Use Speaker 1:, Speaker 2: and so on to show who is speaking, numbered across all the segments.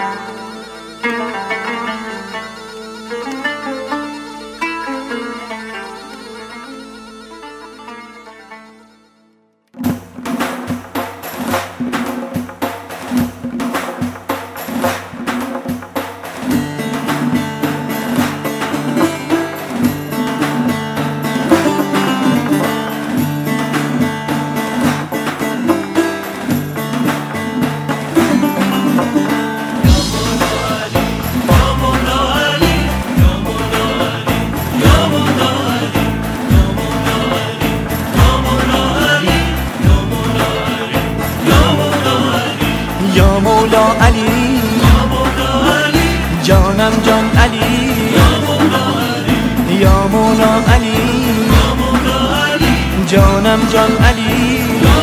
Speaker 1: یا مولا علی، جانم جان علی، یا مولا علی، جانم جان علی،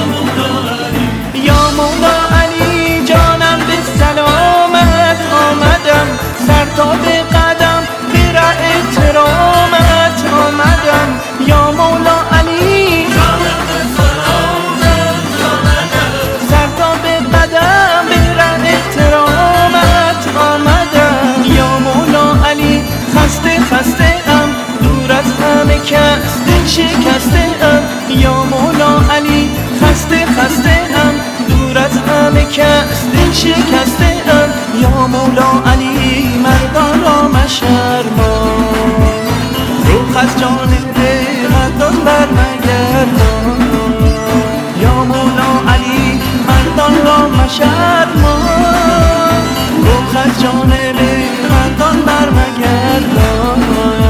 Speaker 1: یا مولا علی، جانم به سلامت آمدم، سر تا به قدم به احترامت آمدم، یا مولا علی، جانم به سلامت آمدم، سر تا به قدم به احترامت آمدم، یا مولا علی، خسته ام دور از همه کس دل شکسته ام، یا مولا علی، خسته ام دور از همه کس دل شکسته ام، یا مولا علی، مردان را مشرمان، رخ از جانب مردان برنگردان، یا مولا علی، مردان را مشرمان، رخ از جانب مردان برنگردان.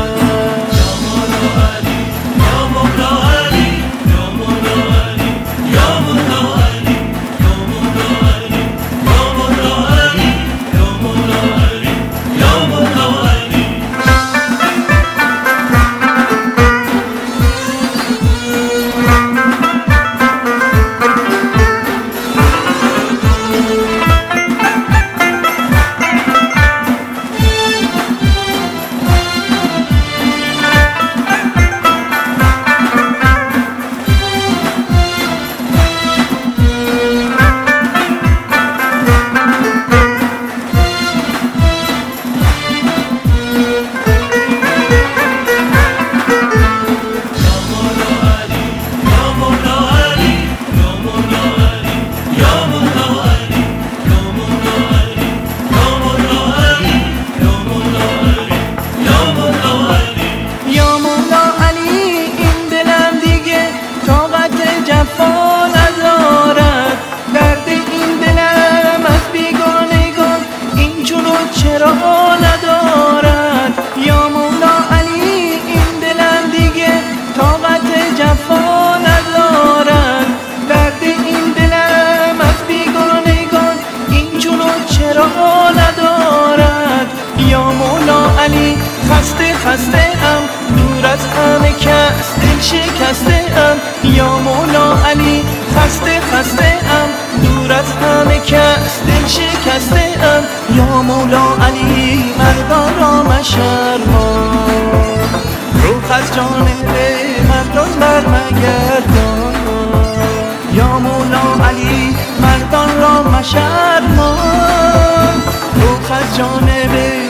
Speaker 1: چرا ندارد یا مولا علی، این دلم دیگه طاقت جفا ندارد، درد این دلم از بیگانگان این جونو چرا ندارد، یا مولا علی، خسته ام دور از همه کس دل شکسته ام، یا مولا علی، خسته ام دور از همه کس دل شکسته ام، یا مولا علی، مردان را مشرمان، رخ از جانب مردان برنگردان، یا مولا علی، مردان را مشرمان، رخ از جانب